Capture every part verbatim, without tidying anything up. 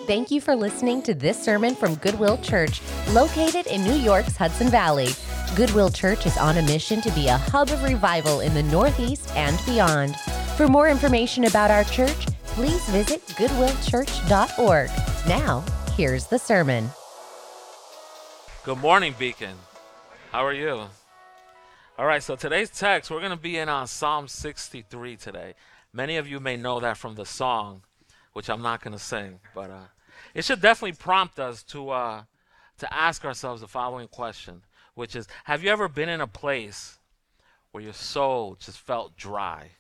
Thank you for listening to this sermon from Goodwill Church, located in New York's Hudson Valley. Goodwill Church is on a mission to be a hub of revival in the Northeast and beyond. For more information about our church, please visit goodwill church dot org. Now, here's the sermon. Good morning, Beacon. How are you? All right, so today's text, we're going to be in on Psalm sixty-three today. Many of you may know that from the song, which I'm not going to sing, but uh, it should definitely prompt us to uh, to ask ourselves the following question, which is, have you ever been in a place where your soul just felt dry?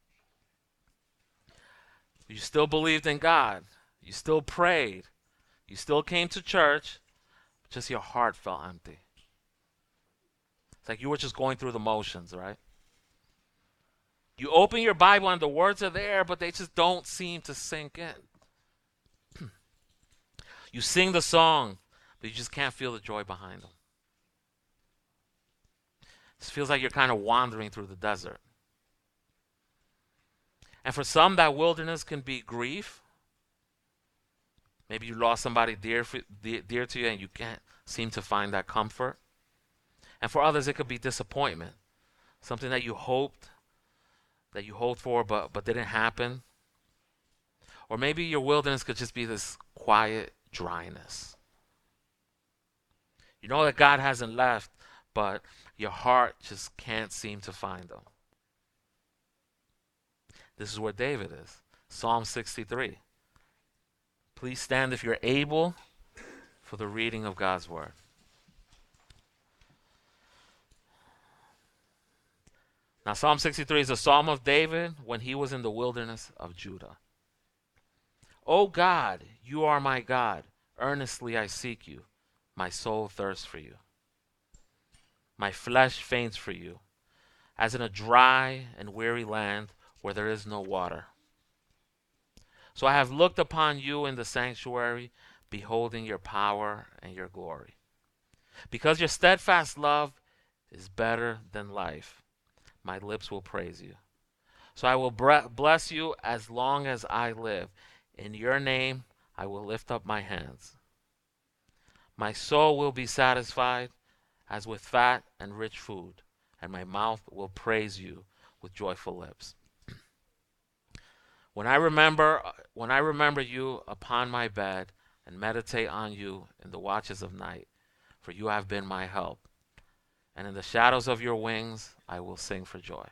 You still believed in God. You still prayed. You still came to church, but just your heart felt empty. It's like you were just going through the motions, right? You open your Bible and the words are there, but they just don't seem to sink in. You sing the song, but you just can't feel the joy behind them. It feels like you're kind of wandering through the desert. And for some, that wilderness can be grief. Maybe you lost somebody dear, for, dear, dear to you and you can't seem to find that comfort. And for others, it could be disappointment. Something that you hoped, that you hoped for but, but didn't happen. Or maybe your wilderness could just be this quiet dryness. You know that God hasn't left, but your heart just can't seem to find him. This is where David is. Psalm sixty-three. Please stand if you're able for the reading of God's word. Now, Psalm sixty-three is a psalm of David when he was in the wilderness of Judah. O God, you are my God. Earnestly I seek you. My soul thirsts for you. My flesh faints for you, as in a dry and weary land where there is no water. So I have looked upon you in the sanctuary, beholding your power and your glory. Because your steadfast love is better than life, my lips will praise you. So I will bre- bless you as long as I live. In your name I will lift up my hands. My soul will be satisfied as with fat and rich food, and my mouth will praise you with joyful lips. When I remember when I remember you upon my bed and meditate on you in the watches of night, for you have been my help. And in the shadows of your wings I will sing for joy.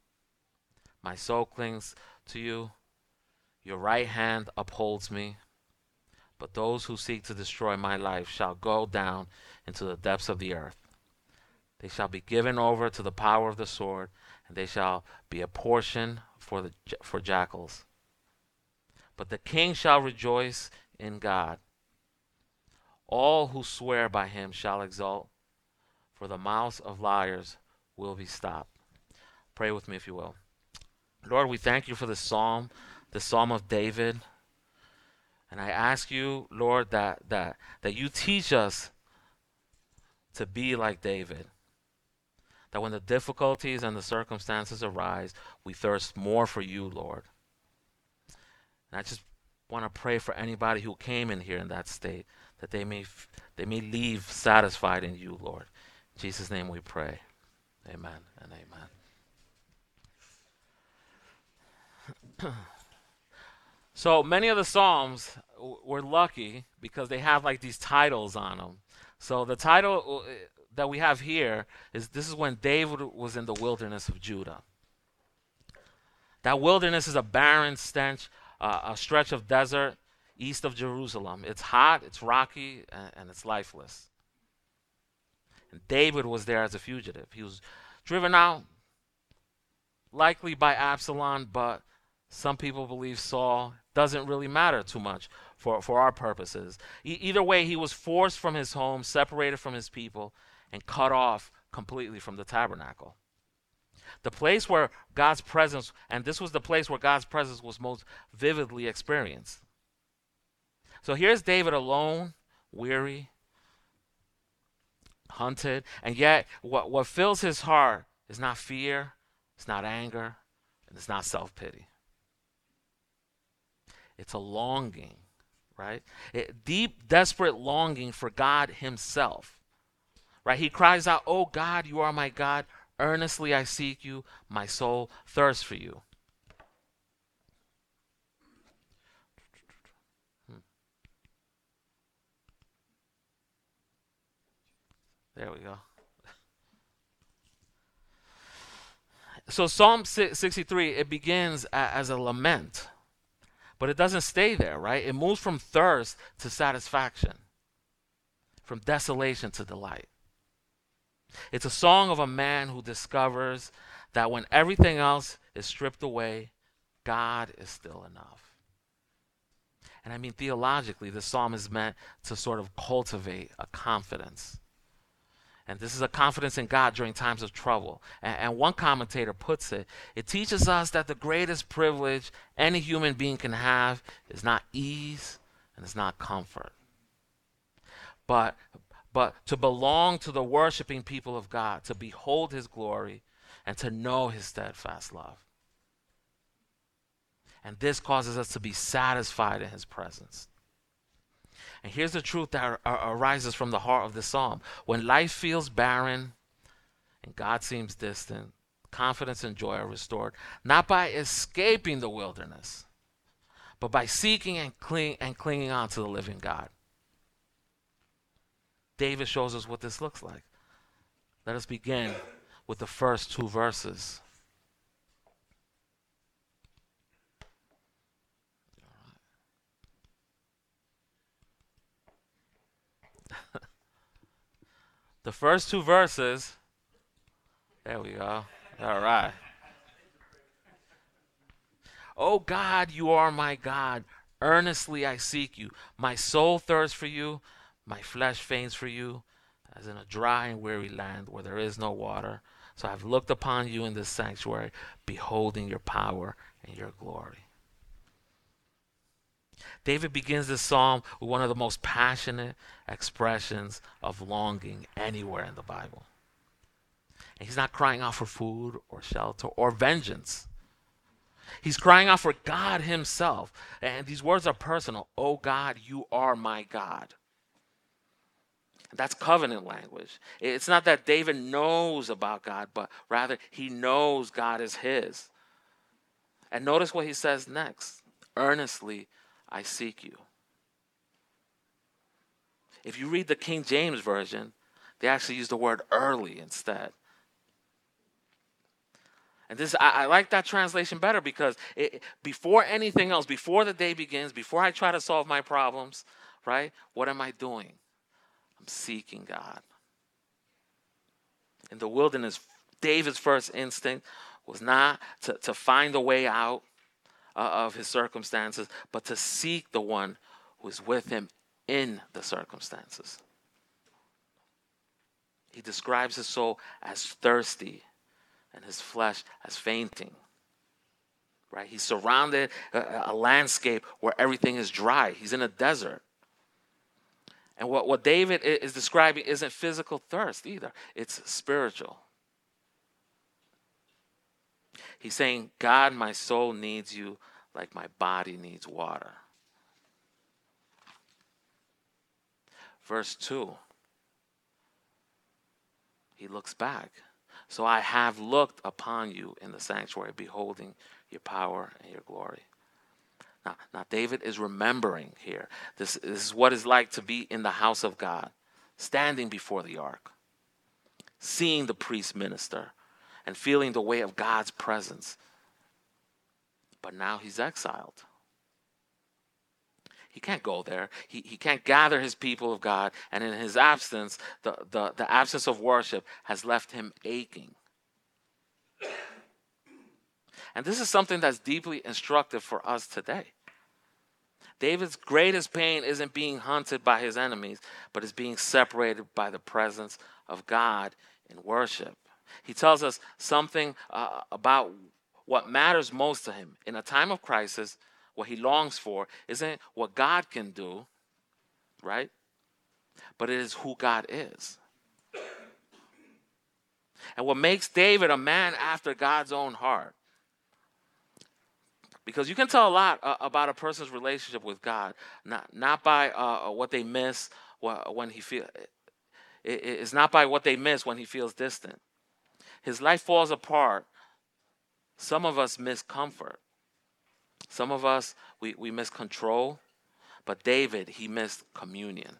My soul clings to you. Your right hand upholds me. But those who seek to destroy my life shall go down into the depths of the earth. They shall be given over to the power of the sword, and they shall be a portion for the for jackals. But the king shall rejoice in God. All who swear by him shall exult, for the mouths of liars will be stopped. Pray with me if you will. Lord, we thank you for this psalm, the psalm of David. And I ask you, Lord, that, that, that you teach us to be like David. That when the difficulties and the circumstances arise, we thirst more for you, Lord. And I just want to pray for anybody who came in here in that state, that they may f- they may leave satisfied in you, Lord. In Jesus' name we pray. Amen and amen. So many of the Psalms, w- we're lucky because they have like these titles on them. So the title uh, that we have here is, this is when David was in the wilderness of Judah. That wilderness is a barren stench, uh, a stretch of desert east of Jerusalem. It's hot, it's rocky, and, and it's lifeless. And David was there as a fugitive. He was driven out, likely by Absalom, but some people believe Saul. Doesn't really matter too much for, for our purposes. E- either way, he was forced from his home, separated from his people, and cut off completely from the tabernacle. The place where God's presence, and this was the place where God's presence was most vividly experienced. So here's David alone, weary, hunted, and yet what, what fills his heart is not fear, it's not anger, and it's not self-pity. It's a longing right? It, deep, desperate longing for God himself, right? He cries out, "Oh God, you are my God. Earnestly I seek you. My soul thirsts for you." Hmm. There we go. So Psalm sixty-three, it begins as a lament, but it doesn't stay there, right? It moves from thirst to satisfaction, from desolation to delight. It's a song of a man who discovers that when everything else is stripped away, God is still enough. And I mean, theologically, this psalm is meant to sort of cultivate a confidence. And this is a confidence in God during times of trouble. And, and one commentator puts it, it teaches us that the greatest privilege any human being can have is not ease and it's not comfort, but but to belong to the worshiping people of God, to behold his glory, and to know his steadfast love. And this causes us to be satisfied in his presence. And here's the truth that arises from the heart of the psalm. When life feels barren and God seems distant, confidence and joy are restored, not by escaping the wilderness, but by seeking and, cling, and clinging on to the living God. David shows us what this looks like. Let us begin with the first two verses. The first two verses. There we go. All right. "Oh God, you are my God. Earnestly I seek you. My soul thirsts for you. My flesh faints for you, as in a dry and weary land where there is no water. So I've looked upon you in this sanctuary, beholding your power and your glory." David begins this psalm with one of the most passionate expressions of longing anywhere in the Bible. And he's not crying out for food or shelter or vengeance. He's crying out for God himself. And these words are personal. "Oh God, you are my God." That's covenant language. It's not that David knows about God, but rather he knows God is his. And notice what he says next. "Earnestly I seek you." If you read the King James Version, they actually use the word early instead. And this, I, I like that translation better because it, before anything else, before the day begins, before I try to solve my problems, right, what am I doing? I'm seeking God. In the wilderness, David's first instinct was not to, to find a way out uh, of his circumstances, but to seek the one who is with him in the circumstances. He describes his soul as thirsty and his flesh as fainting. Right? He's surrounded a, a landscape where everything is dry. He's in a desert. And what, what David is describing isn't physical thirst either. It's spiritual. He's saying, "God, my soul needs you like my body needs water." Verse two. He looks back. "So I have looked upon you in the sanctuary, beholding your power and your glory." Now, now David is remembering here. This, this is what it's like to be in the house of God, standing before the ark, seeing the priest minister, and feeling the weight of God's presence. But now he's exiled. He can't go there. He, he can't gather his people of God. And in his absence, the, the, the absence of worship has left him aching. And this is something that's deeply instructive for us today. David's greatest pain isn't being hunted by his enemies, but is being separated by the presence of God in worship. He tells us something uh, about what matters most to him. In a time of crisis, what he longs for isn't what God can do, right? But it is who God is. And what makes David a man after God's own heart Because you can tell a lot uh, about a person's relationship with God, not not by uh, what they miss wh- when he feel. It, it's not by what they miss when he feels distant. His life falls apart. Some of us miss comfort. Some of us we, we miss control. But David, he missed communion.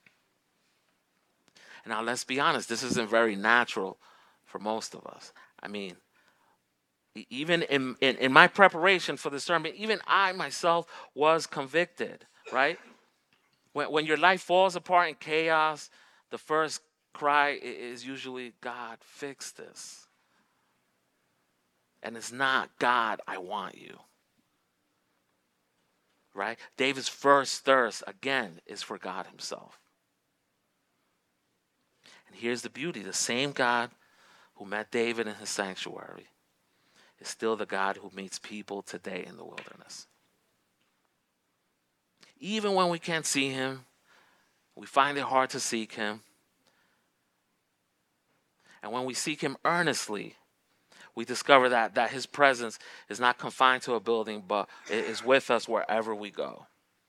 And now let's be honest, this isn't very natural for most of us. I mean, even in, in, in my preparation for the sermon, even I myself was convicted, right? When, when your life falls apart in chaos, the first cry i- is usually, God, fix this. And it's not, God, I want you. Right? David's first thirst, again, is for God himself. And here's the beauty. The same God who met David in his sanctuary is still the God who meets people today in the wilderness. Even when we can't see him, we find it hard to seek him. And when we seek him earnestly, we discover that, that his presence is not confined to a building, but it is with us wherever we go.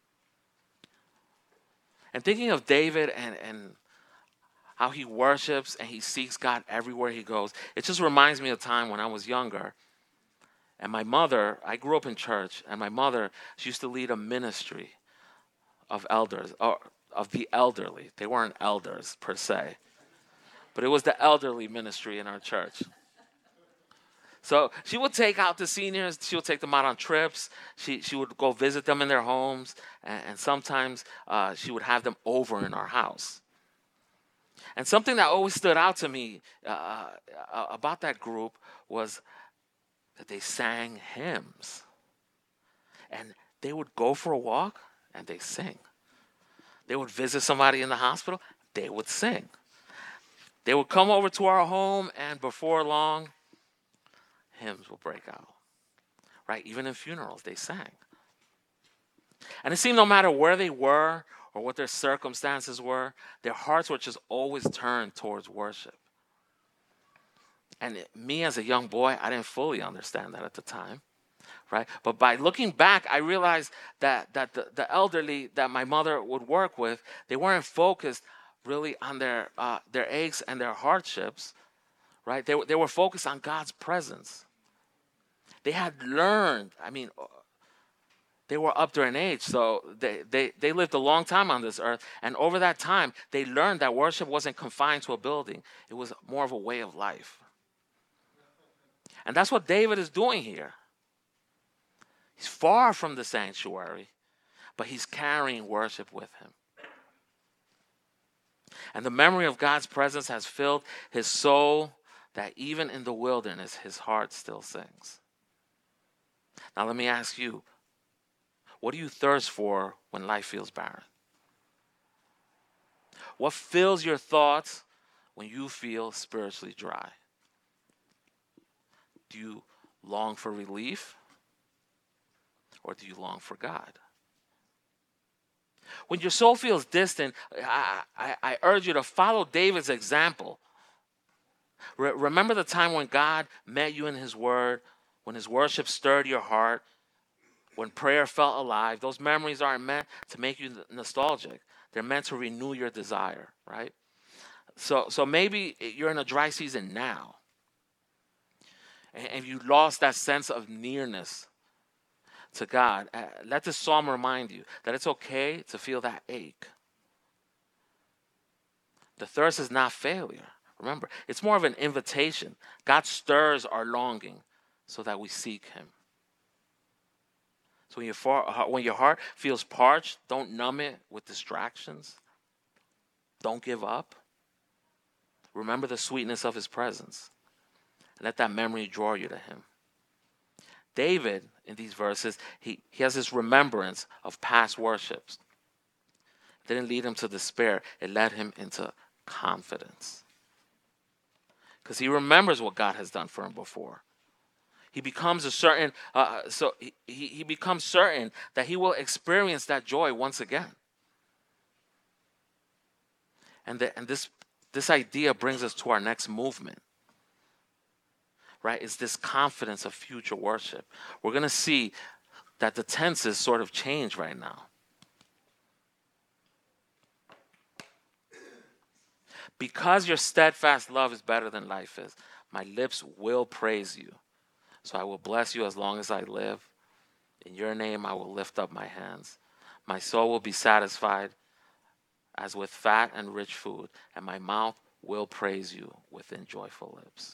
And thinking of David and, and how he worships and he seeks God everywhere he goes, it just reminds me of a time when I was younger. And my mother, I grew up in church, and my mother, she used to lead a ministry of elders, or of the elderly. They weren't elders per se, but it was the elderly ministry in our church. So she would take out the seniors, she would take them out on trips, she she would go visit them in their homes, and, and sometimes uh, she would have them over in our house. And something that always stood out to me uh, uh, about that group was that they sang hymns. And they would go for a walk, and they sing. They would visit somebody in the hospital, they would sing. They would come over to our home, and before long, hymns will break out. Right? Even in funerals, they sang. And it seemed no matter where they were or what their circumstances were, their hearts were just always turned towards worship. And it, me as a young boy, I didn't fully understand that at the time. Right? But by looking back, I realized that, that the, the elderly that my mother would work with, they weren't focused really on their uh, their aches and their hardships. Right? They, they were focused on God's presence. They had learned, I mean, they were up there in age, so they, they, they lived a long time on this earth. And over that time, they learned that worship wasn't confined to a building. It was more of a way of life. And that's what David is doing here. He's far from the sanctuary, but he's carrying worship with him. And the memory of God's presence has filled his soul that even in the wilderness, his heart still sings. Now let me ask you, what do you thirst for when life feels barren? What fills your thoughts when you feel spiritually dry? Do you long for relief? Or do you long for God? When your soul feels distant, I, I, I urge you to follow David's example. Re- remember the time when God met you in his word, when his worship stirred your heart, when prayer felt alive. Those memories aren't meant to make you nostalgic. They're meant to renew your desire, right? So, so maybe you're in a dry season now, and, and you lost that sense of nearness to God. Uh, let this psalm remind you that it's okay to feel that ache. The thirst is not failure. Remember, it's more of an invitation. God stirs our longing so that we seek him. So when your, far, when your heart feels parched, don't numb it with distractions. Don't give up. Remember the sweetness of his presence. And let that memory draw you to him. David, in these verses, he, he has this remembrance of past worships. It didn't lead him to despair. It led him into confidence. Because he remembers what God has done for him before. He becomes a certain, uh, so he, he, he becomes certain that he will experience that joy once again. And, the, and this, this idea brings us to our next movement. Right? It's this confidence of future worship. We're going to see that the tenses sort of change right now. Because your steadfast love is better than life is, my lips will praise you. So I will bless you as long as I live. In your name I will lift up my hands. My soul will be satisfied as with fat and rich food, and my mouth will praise you within joyful lips.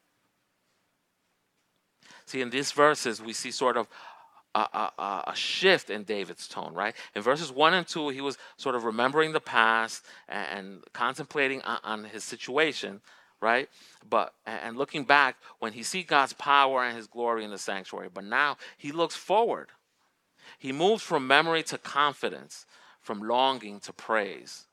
See, in these verses, we see sort of a, a, a shift in David's tone, right? In verses one and two, he was sort of remembering the past and, and contemplating on, on his situation, right? But and looking back when he sees God's power and his glory in the sanctuary. But now he looks forward. He moves from memory to confidence, from longing to praise.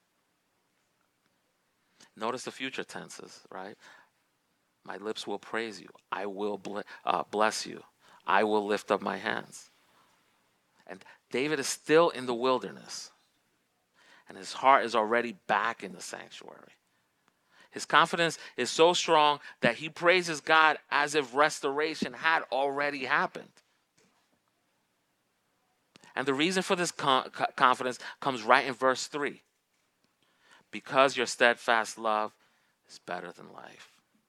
Notice the future tenses, right? My lips will praise you. I will ble- uh, bless you. I will lift up my hands. And David is still in the wilderness. And his heart is already back in the sanctuary. His confidence is so strong that he praises God as if restoration had already happened. And the reason for this con- confidence comes right in verse three. Because your steadfast love is better than life.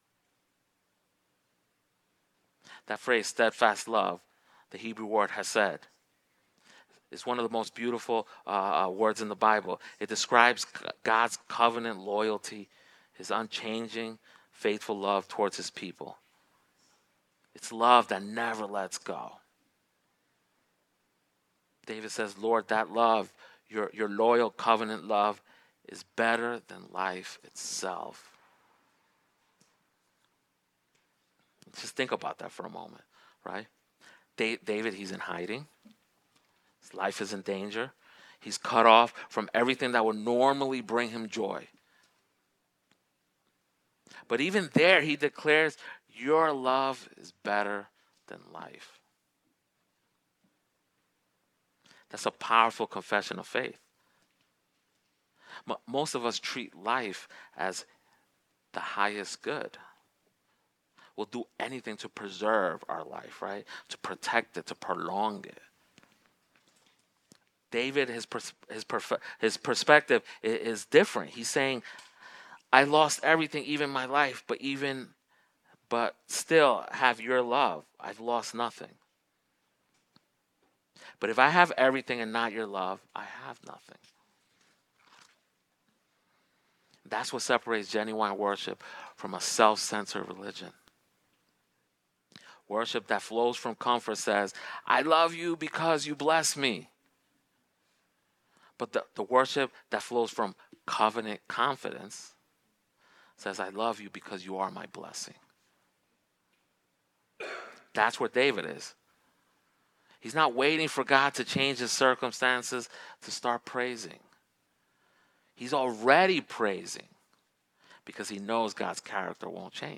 That phrase, steadfast love, the Hebrew word hesed, is one of the most beautiful uh, words in the Bible. It describes God's covenant loyalty, his unchanging, faithful love towards his people. It's love that never lets go. David says, Lord, that love, your, your loyal covenant love, is better than life itself. Just think about that for a moment, right? David, he's in hiding. His life is in danger. He's cut off from everything that would normally bring him joy. But even there, he declares, your love is better than life. That's a powerful confession of faith. Most of us treat life as the highest good. We'll do anything to preserve our life, right? To protect it, to prolong it. David, his pers- his perf- his perspective is, is different. He's saying, I lost everything, even my life, but even, but still have your love. I've lost nothing. But if I have everything and not your love, I have nothing. That's what separates genuine worship from a self-centered religion. Worship that flows from comfort says, I love you because you bless me. But the, the worship that flows from covenant confidence says, I love you because you are my blessing. That's where David is. He's not waiting for God to change his circumstances to start praising. He's already praising because he knows God's character won't change.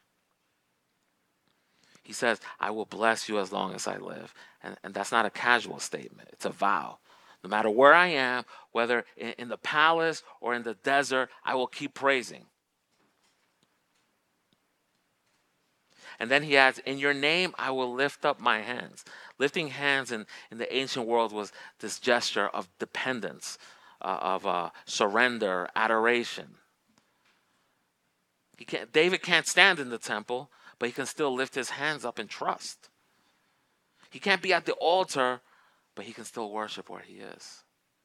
He says, I will bless you as long as I live. And, and that's not a casual statement. It's a vow. No matter where I am, whether in, in the palace or in the desert, I will keep praising. And then he adds, in your name, I will lift up my hands. Lifting hands in, in the ancient world was this gesture of dependence, uh, of uh, surrender, adoration. He can't, David can't stand in the temple, but he can still lift his hands up in trust. He can't be at the altar, but he can still worship where he is.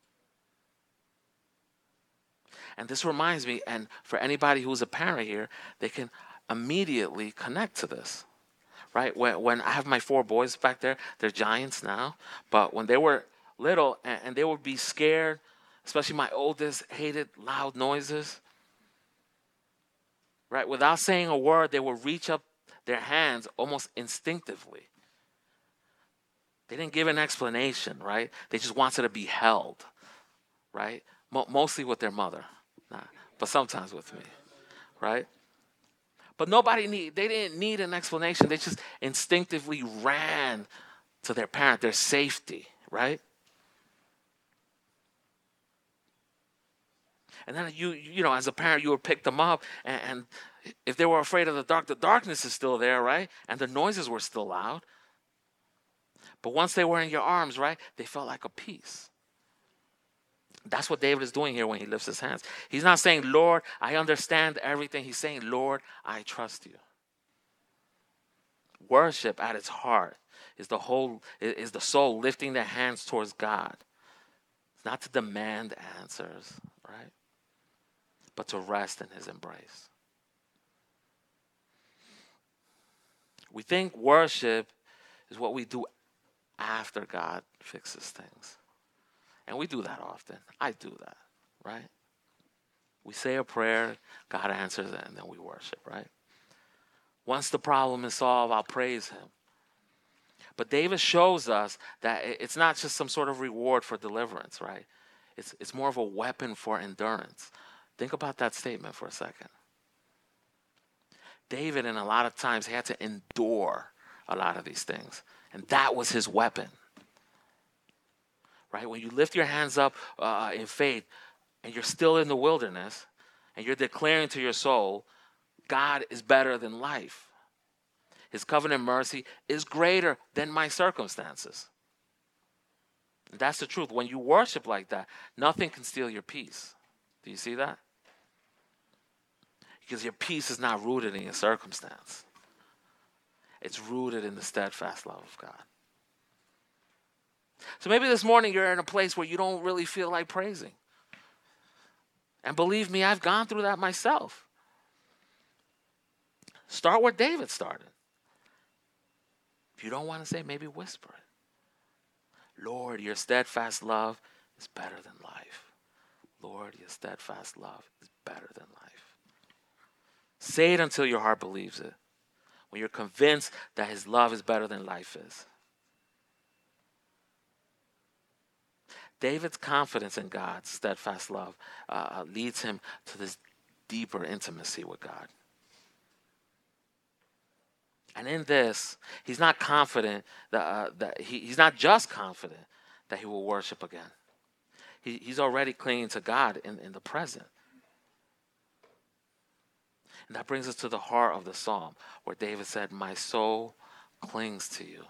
And this reminds me, and for anybody who's a parent here, they can immediately connect to this, right? When, when I have my four boys back there, they're giants now, but when they were little and, and they would be scared, especially my oldest hated loud noises, right? Without saying a word, they would reach up their hands almost instinctively. They didn't give an explanation, right? They just wanted to be held, right? Mo- mostly with their mother, nah, but sometimes with me, right? But nobody need, they didn't need an explanation. They just instinctively ran to their parent, their safety, right? And then you, you know, as a parent, you would pick them up, and, and if they were afraid of the dark, the darkness is still there, right? And the noises were still loud. But once they were in your arms, right, they felt like a peace. That's what David is doing here when he lifts his hands. He's not saying, Lord, I understand everything. He's saying, Lord, I trust you. Worship at its heart is the whole is the soul lifting their hands towards God. It's not to demand answers, right? But to rest in his embrace. We think worship is what we do after God fixes things. And we do that often. I do that, right? We say a prayer, God answers it, and then we worship, right? Once the problem is solved, I'll praise him. But David shows us that it's not just some sort of reward for deliverance, right? It's, it's more of a weapon for endurance. Think about that statement for a second. David, in a lot of times, he had to endure a lot of these things. And that was his weapon. Right? When you lift your hands up uh, in faith and you're still in the wilderness and you're declaring to your soul, God is better than life. His covenant mercy is greater than my circumstances. And that's the truth. When you worship like that, nothing can steal your peace. Do you see that? Because your peace is not rooted in your circumstance. It's rooted in the steadfast love of God. So maybe this morning you're in a place where you don't really feel like praising. And believe me, I've gone through that myself. Start where David started. If you don't want to say, maybe whisper it. Lord, your steadfast love is better than life. Lord, your steadfast love is better than life. Say it until your heart believes it. When you're convinced that his love is better than life is. David's confidence in God's steadfast love uh, leads him to this deeper intimacy with God. And in this, he's not confident that, uh, that he, he's not just confident that he will worship again. He, he's already clinging to God in, in the present. And that brings us to the heart of the psalm, where David said, my soul clings to you.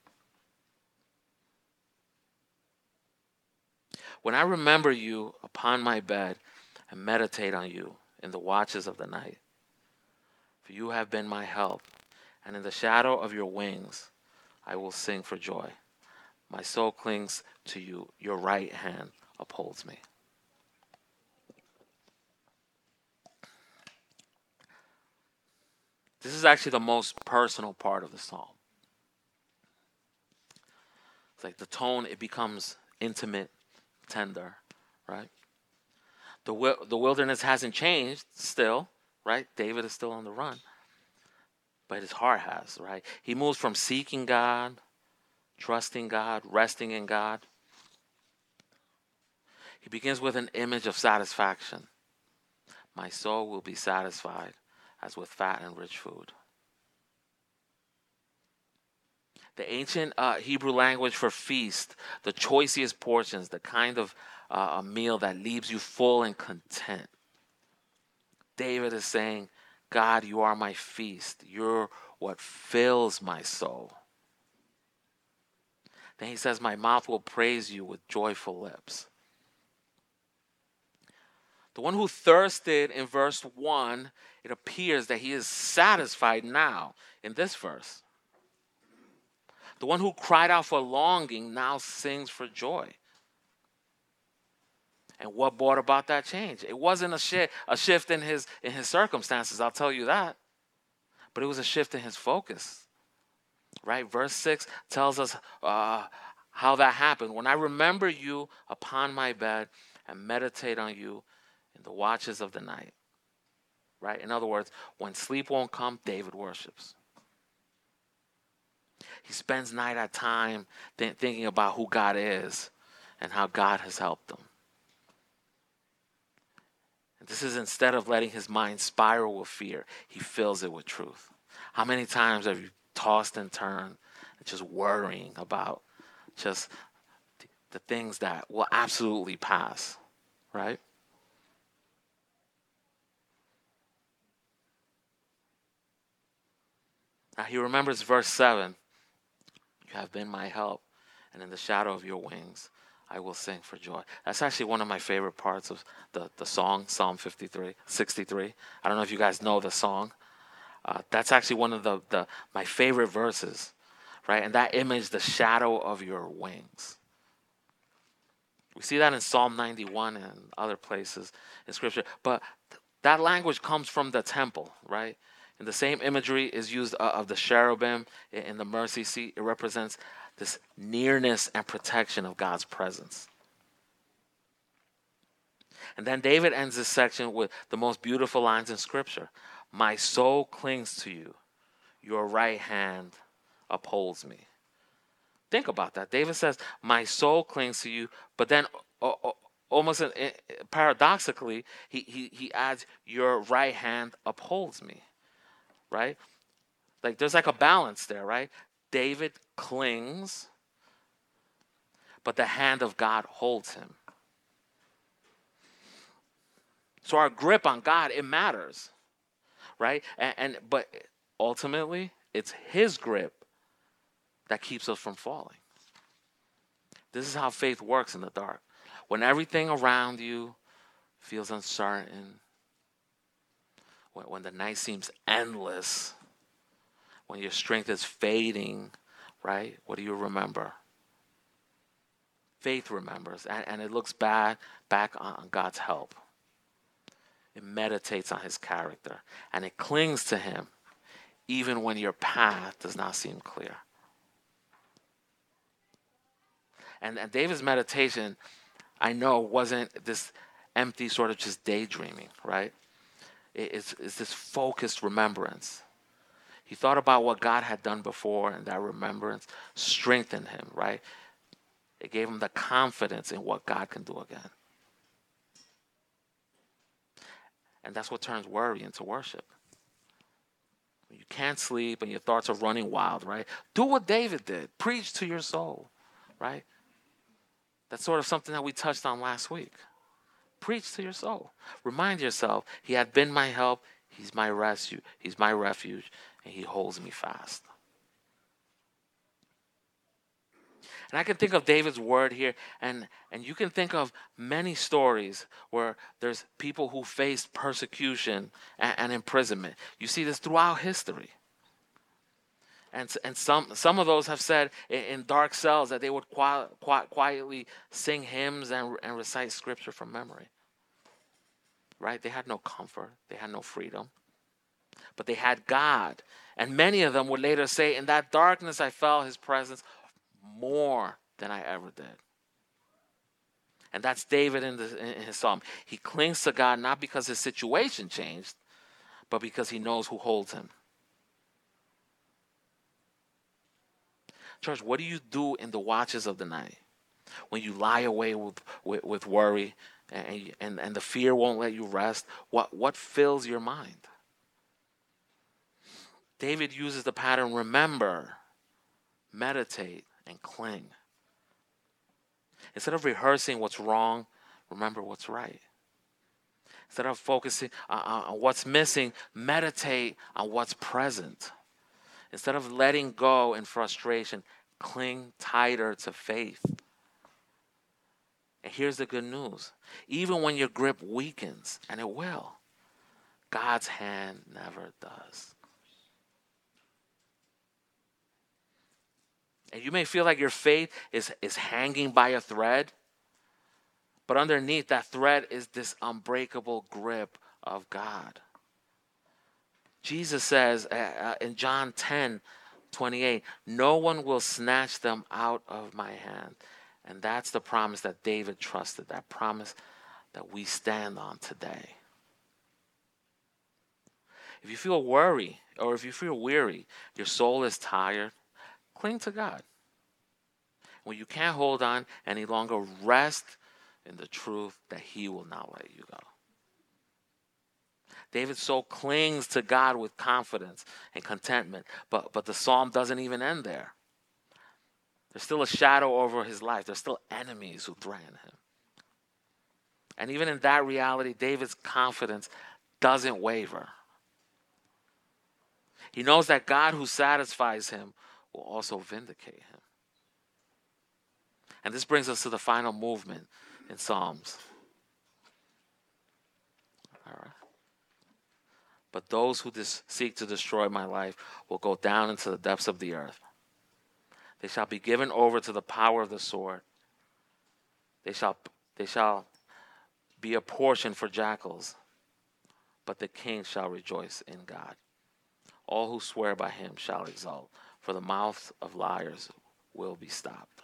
When I remember you upon my bed and meditate on you in the watches of the night, for you have been my help, and in the shadow of your wings I will sing for joy. My soul clings to you, your right hand upholds me. This is actually the most personal part of the psalm. It's like the tone, it becomes intimate, tender, right? The the wilderness hasn't changed still, right? David is still on the run. But his heart has, right? He moves from seeking God, trusting God, resting in God. He begins with an image of satisfaction. My soul will be satisfied as with fat and rich food. The ancient uh, Hebrew language for feast, the choicest portions, the kind of uh, a meal that leaves you full and content. David is saying, God, you are my feast. You're what fills my soul. Then he says, my mouth will praise you with joyful lips. The one who thirsted in verse one, it appears that he is satisfied now in this verse. The one who cried out for longing now sings for joy. And what brought about that change? It wasn't a, shi- a shift in his, in his circumstances, I'll tell you that. But it was a shift in his focus. Right? Verse six tells us uh, how that happened. When I remember you upon my bed and meditate on you in the watches of the night. Right? In other words, when sleep won't come, David worships. He spends night at time th- thinking about who God is and how God has helped him. And this is instead of letting his mind spiral with fear, he fills it with truth. How many times have you tossed and turned, just worrying about just th- the things that will absolutely pass, right? Now he remembers verse seven. You have been my help, and in the shadow of your wings, I will sing for joy. That's actually one of my favorite parts of the, the song, Psalm fifty-three, sixty-three. I don't know if you guys know the song. Uh, that's actually one of the, the my favorite verses, right? And that image, the shadow of your wings. We see that in Psalm ninety-one and other places in Scripture. But th- that language comes from the temple, right? And the same imagery is used uh, of the cherubim in, in the mercy seat. It represents this nearness and protection of God's presence. And then David ends this section with the most beautiful lines in Scripture. My soul clings to you. Your right hand upholds me. Think about that. David says, my soul clings to you, but then uh, uh, almost uh, paradoxically, he, he, he adds, your right hand upholds me, right? Like there's like a balance there, right? David clings, but the hand of God holds him. So our grip on God, it matters, right? And, and but ultimately, it's his grip that keeps us from falling. This is how faith works in the dark. When everything around you feels uncertain, when, when the night seems endless, when your strength is fading, right? What do you remember? Faith remembers, and, and it looks bad back on God's help. It meditates on his character, and it clings to him even when your path does not seem clear. And, and David's meditation, I know, wasn't this empty sort of just daydreaming, right? It, it's, it's this focused remembrance. He thought about what God had done before, and that remembrance strengthened him, right? It gave him the confidence in what God can do again. And that's what turns worry into worship. When you can't sleep and your thoughts are running wild, right? Do what David did. Preach to your soul, right? That's sort of something that we touched on last week. Preach to your soul. Remind yourself, he had been my help, he's my rescue, he's my refuge, and he holds me fast. And I can think of David's word here, and, and you can think of many stories where there's people who faced persecution and, and imprisonment. You see this throughout history. And, and some some of those have said in, in dark cells that they would qui- qui- quietly sing hymns and, and recite scripture from memory. Right? They had no comfort. They had no freedom. But they had God. And many of them would later say, in that darkness I felt his presence more than I ever did. And that's David in, the, in his psalm. He clings to God not because his situation changed, but because he knows who holds him. Church, what do you do in the watches of the night when you lie awake with, with, with worry and, and, and the fear won't let you rest? What, what fills your mind? David uses the pattern remember, meditate, and cling. Instead of rehearsing what's wrong, remember what's right. Instead of focusing on, on what's missing, meditate on what's present. Instead of letting go in frustration, cling tighter to faith. And here's the good news. Even when your grip weakens, and it will, God's hand never does. And you may feel like your faith is, is hanging by a thread, but underneath that thread is this unbreakable grip of God. Jesus says uh, in John ten twenty-eight, no one will snatch them out of my hand. And that's the promise that David trusted, that promise that we stand on today. If you feel worry or if you feel weary, your soul is tired, cling to God. When you can't hold on any longer, rest in the truth that he will not let you go. David's soul clings to God with confidence and contentment, but, but the psalm doesn't even end there. There's still a shadow over his life. There's still enemies who threaten him. And even in that reality, David's confidence doesn't waver. He knows that God who satisfies him will also vindicate him. And this brings us to the final movement in Psalms. All right. But those who dis- seek to destroy my life will go down into the depths of the earth. They shall be given over to the power of the sword. They shall, they shall be a portion for jackals, but the king shall rejoice in God. All who swear by him shall exult, for the mouths of liars will be stopped.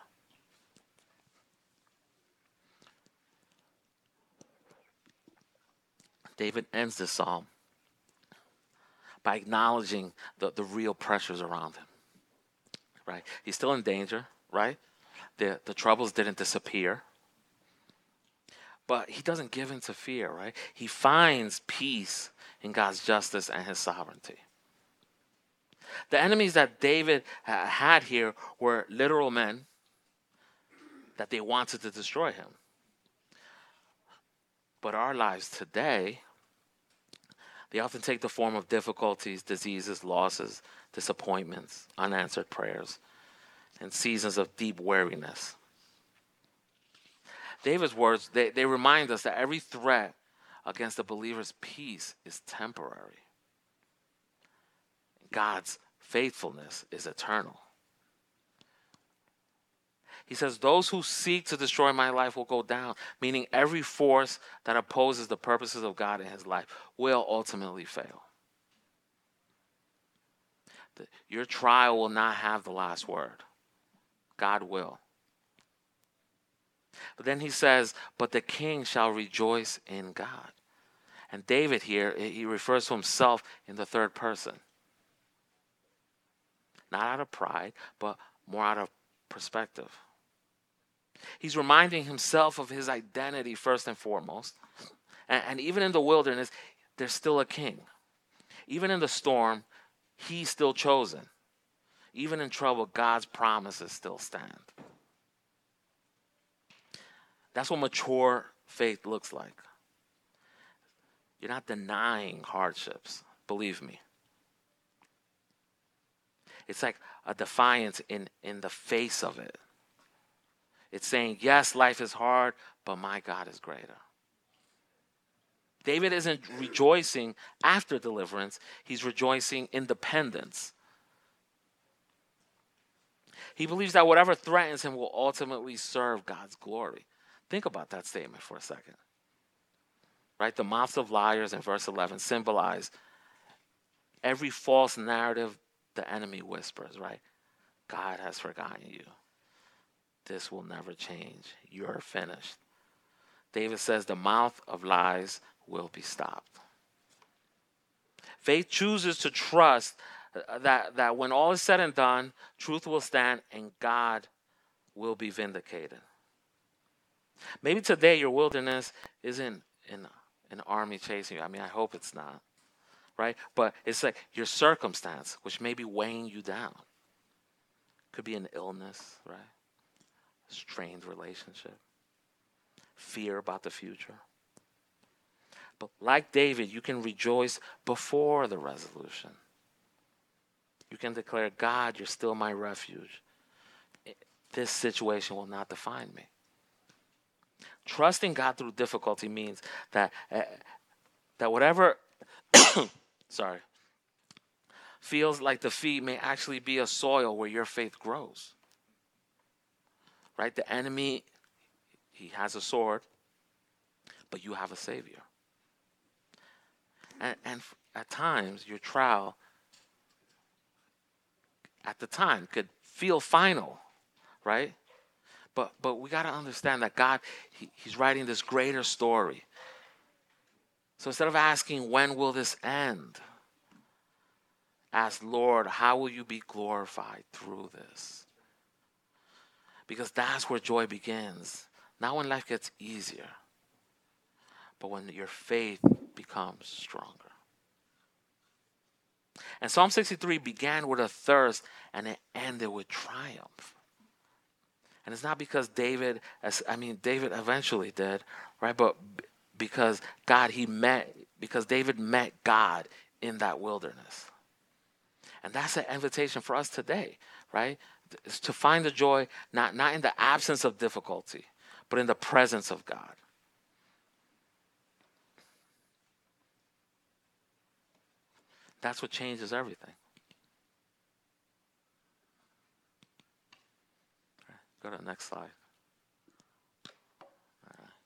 David ends this psalm by acknowledging the, the real pressures around him. Right? He's still in danger, right? The, the troubles didn't disappear. But he doesn't give in to fear, right? He finds peace in God's justice and his sovereignty. The enemies that David uh, had here were literal men that they wanted to destroy him. But our lives today, they often take the form of difficulties, diseases, losses, disappointments, unanswered prayers, and seasons of deep weariness. David's words, they, they remind us that every threat against the believer's peace is temporary. God's faithfulness is eternal. He says, those who seek to destroy my life will go down, meaning every force that opposes the purposes of God in his life will ultimately fail. The, your trial will not have the last word. God will. But then he says, but the king shall rejoice in God. And David here, he refers to himself in the third person. Not out of pride, but more out of perspective. He's reminding himself of his identity first and foremost. And, and even in the wilderness, there's still a king. Even in the storm, he's still chosen. Even in trouble, God's promises still stand. That's what mature faith looks like. You're not denying hardships, believe me. It's like a defiance in, in the face of it. It's saying, yes, life is hard, but my God is greater. David isn't rejoicing after deliverance. He's rejoicing in dependence. He believes that whatever threatens him will ultimately serve God's glory. Think about that statement for a second. Right? The mouths of liars in verse eleven symbolize every false narrative the enemy whispers, right? God has forgotten you. This will never change. You're finished. David says the mouth of lies will be stopped. Faith chooses to trust that, that when all is said and done, truth will stand and God will be vindicated. Maybe today your wilderness isn't an, an army chasing you. I mean, I hope it's not. Right? But it's like your circumstance, which may be weighing you down. Could be an illness, right? A strained relationship. Fear about the future. But like David, you can rejoice before the resolution. You can declare, God, you're still my refuge. This situation will not define me. Trusting God through difficulty means that uh, that whatever sorry feels like defeat may actually be a soil where your faith grows. Right? The enemy, he has a sword, but you have a savior. And, and at times, your trial, at the time, could feel final, right? But but we got to understand that God, he, he's writing this greater story. So instead of asking, when will this end? Ask, Lord, how will you be glorified through this? Because that's where joy begins. Not when life gets easier, but when your faith becomes stronger. And Psalm sixty-three began with a thirst and it ended with triumph. And it's not because David, I mean, David eventually did, right? But because God, he met, because David met God in that wilderness. And that's an invitation for us today, right? It's to find the joy not, not in the absence of difficulty, but in the presence of God. That's what changes everything. Go to the next slide. All right.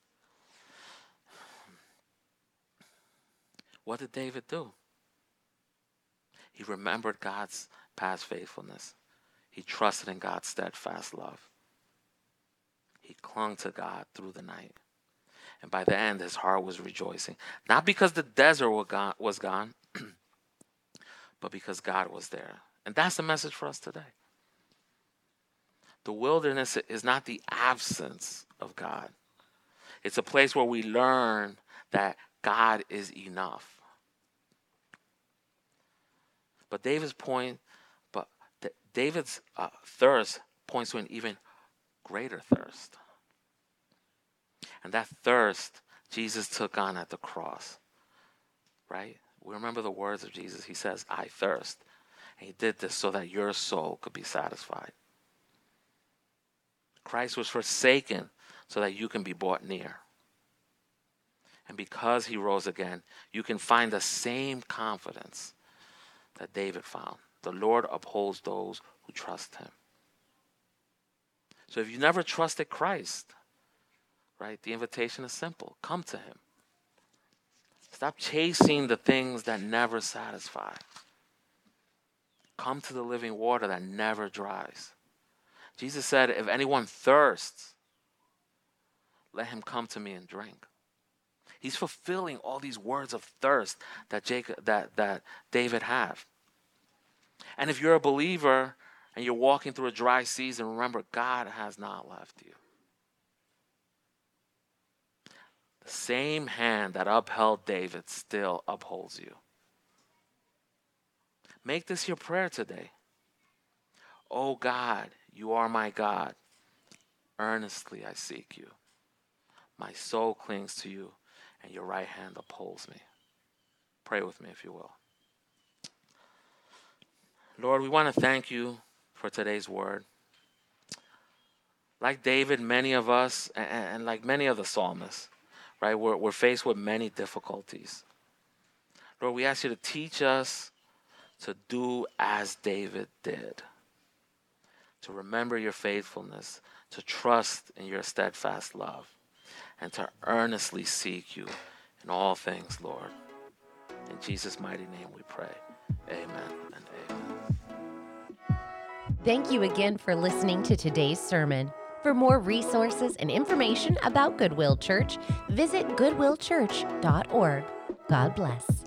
What did David do? He remembered God's past faithfulness. He trusted in God's steadfast love. He clung to God through the night. And by the end, his heart was rejoicing. Not because the desert was gone, but because God was there. And that's the message for us today. The wilderness is not the absence of God. It's a place where we learn that God is enough. But David's point, but David's uh, thirst points to an even greater thirst. And that thirst Jesus took on at the cross, right? We remember the words of Jesus. He says, I thirst. And he did this so that your soul could be satisfied. Christ was forsaken so that you can be brought near. And because he rose again, you can find the same confidence that David found. The Lord upholds those who trust him. So if you never trusted Christ, right, the invitation is simple. Come to him. Stop chasing the things that never satisfy. Come to the living water that never dries. Jesus said, if anyone thirsts, let him come to me and drink. He's fulfilling all these words of thirst that Jacob, that, that David had. And if you're a believer and you're walking through a dry season, remember, God has not left you. The same hand that upheld David still upholds you. Make this your prayer today. Oh God, you are my God. Earnestly I seek you. My soul clings to you, and your right hand upholds me. Pray with me if you will. Lord, we want to thank you for today's word. Like David, many of us, and, and like many of the psalmists, right, we're, we're faced with many difficulties. Lord, we ask you to teach us to do as David did. To remember your faithfulness, to trust in your steadfast love, and to earnestly seek you in all things, Lord. In Jesus' mighty name we pray. Amen and amen. Thank you again for listening to today's sermon. For more resources and information about Goodwill Church, visit goodwill church dot org. God bless.